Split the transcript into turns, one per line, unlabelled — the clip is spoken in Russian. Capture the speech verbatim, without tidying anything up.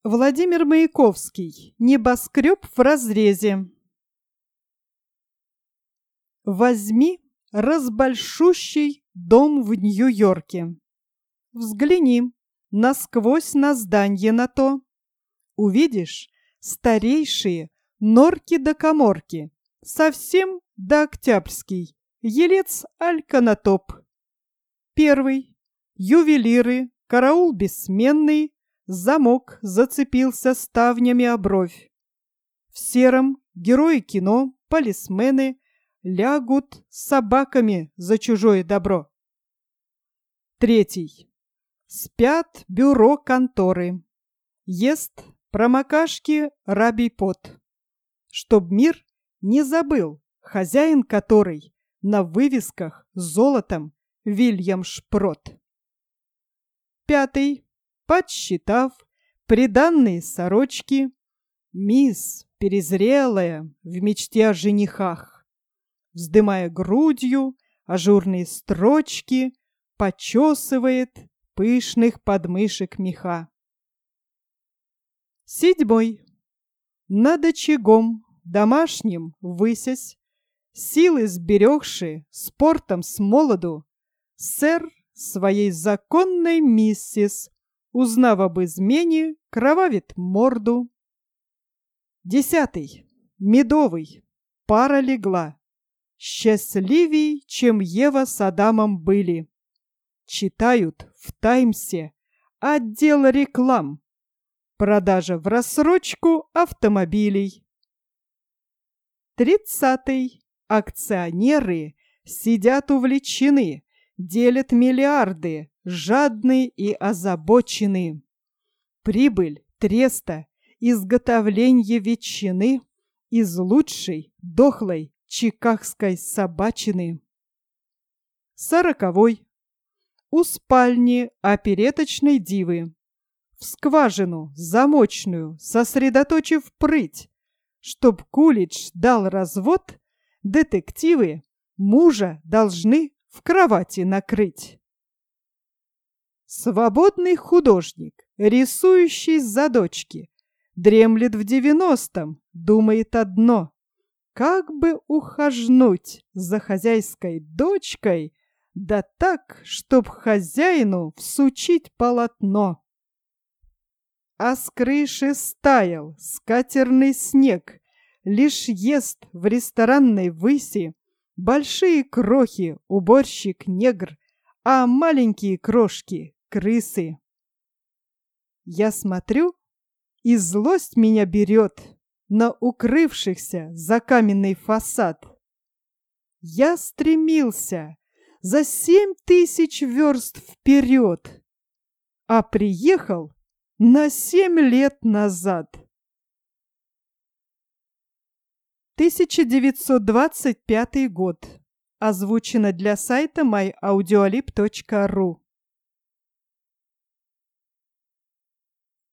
Владимир Маяковский. Небоскреб в разрезе. Возьми разбольшущий дом в Нью-Йорке. Взгляни насквозь на зданье на то. Увидишь старейшие норки да каморки, совсем до Октябрьский, елец аль-Канатоп. Первый. Ювелиры, караул бессменный, замок зацепился ставнями о бровь. В сером герои кино, полисмены лягут с собаками за чужое добро. Третий. Спят бюро конторы. Ест промокашки рабий пот. Чтоб мир не забыл, хозяин который на вывесках золотом Вильям Шпрот. Пятый. Подсчитав приданные сорочки, мисс перезрелая в мечте о женихах, вздымая грудью ажурные строчки, почесывает пышных подмышек меха. Седьмой. Над очагом домашним высясь, силы сберегши спортом с молоду, сэр своей законной миссис, узнав об измене, кровавит морду. Десятый. Медовый. Пара легла. Счастливей, чем Ева с Адамом были. Читают в Таймсе отдел реклам. Продажа в рассрочку автомобилей. Тридцатый. Акционеры сидят увлечены, делят миллиарды, жадные и озабоченные. Прибыль треста, изготовление ветчины из лучшей дохлой чикагской собачины. Сороковой. У спальни опереточной дивы, в скважину замочную сосредоточив прыть, чтоб Кулич дал развод, детективы мужа должны в кровати накрыть. Свободный художник, рисующий за дочки, дремлет в девяностом, думает одно: как бы ухажнуть за хозяйской дочкой, да так, чтоб хозяину всучить полотно. А с крыши стаял скатерный снег, лишь ест в ресторанной выси большие крохи уборщик-негр, а маленькие крошки — крысы. Я смотрю, и злость меня берет на укрывшихся за каменный фасад. Я стремился за семь тысяч верст вперед, а приехал на семь лет назад. тысяча девятьсот двадцать пятый год. Озвучено для сайта май аудиолиб точка ру.